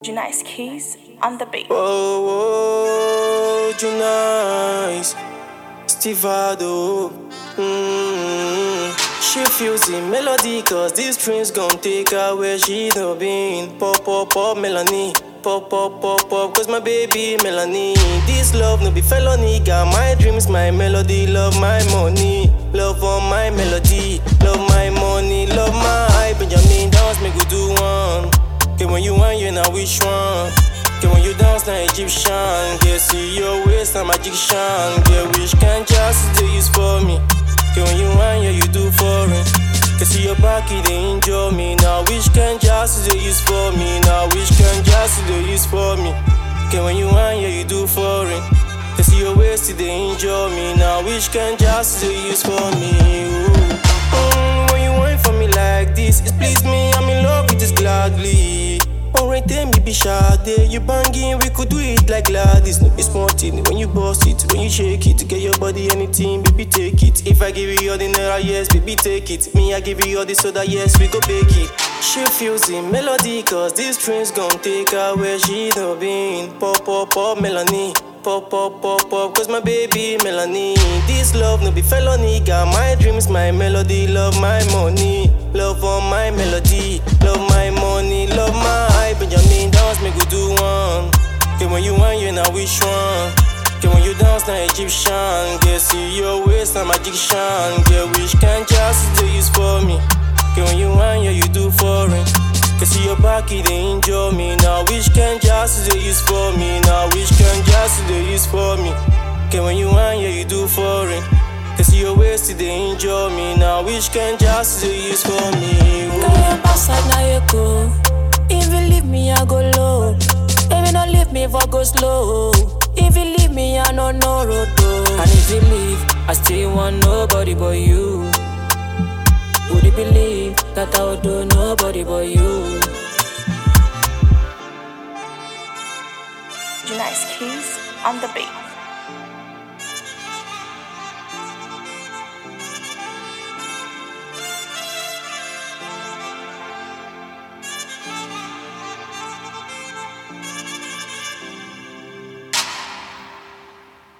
Junice Keys on the beat. Oh, Junice, Stivado. She feels the melody, cause these strings gon' take her where she no been. Pop, pop, pop, Melanie. Pop, pop, pop, pop, cause my baby Melanie. This love no be felony. Got my dreams, my melody. Love my money. Love on my melody. Love my money. Love my Benjamin. Dance, make we do one. Okay, when you want, you know which one. Okay, when you dance, na Egyptian. Yeah, see your waist, na magician. Yeah, which can just do use for me. Okay, when you want, yeah, you do foreign. Okay, see your back, it they enjoy me. Now, which can just do use for me. Now, which can just do use for me. Okay, when you want, yeah, you do foreign. Okay, see your waist, it they enjoy me. Now, which can just do use for me. When you want for me like this, it please me. I'm in love with this gladly. Alright, then me be Sade. You banging, we could do it like Gladys. No be small thing when you boss it, when you shake it. Get your body anything, baby take it. If I give you all the naira, yes, baby take it. Me, I give you all the soda, yes, we go bake it. She feels the melody, cause these strings gon' take her where she no been. Pop, pop, pop, Melanie. Pop, pop, pop, pop, cause my baby Melanie. This love no be felony. Got my dreams, my melody. Love my money. Love on my melody. Love my money. Love my Benjamin. Dance, make we do one. Okay, when you want, you know which one. Okay, when you dance, na Egyptian. Yeah, see your waist, na magician. Yeah, which can just do use for me. Okay, when you want, yeah, you do foreign. Okay, see your back, it they enjoy me. Now, which can just do use for me. Now, which can just do use for me. Okay, when you want, yeah, you do foreign. Okay, see your waist, it they enjoy me. Now, which can just do use for me. Can you pass out now you go? If you leave me, I go low. Baby, don't leave me for go slow. If you leave me, I know no road though. And if you leave, I still want nobody but you. Would you believe that I would do nobody but you? Junice Keys on the beat.